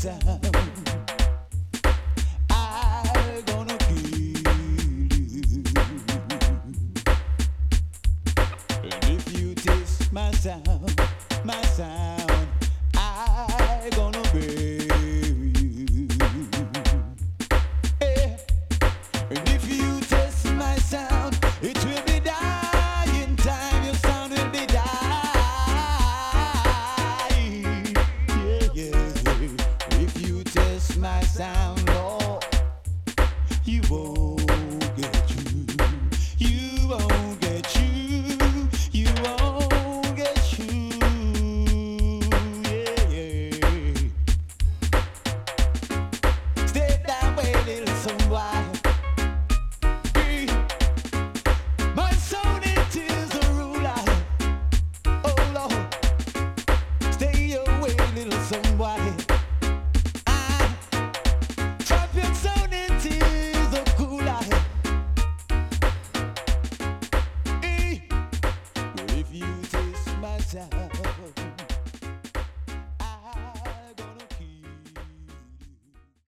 sound, I'm gonna kill you. And if you taste my sound, I'm gonna bury you. Yeah. And if you test my sound, it will be dying time. Your sound will be dying. Yeah, yeah. If you test my sound, Lord, you won't get through. You won't get through. You won't get through. Yeah, yeah. Stay that way, little somebody. My soul it is a ruler. Oh Lord, stay away, little somebody. Champion sound it is a cooler. Well, if you taste my sound.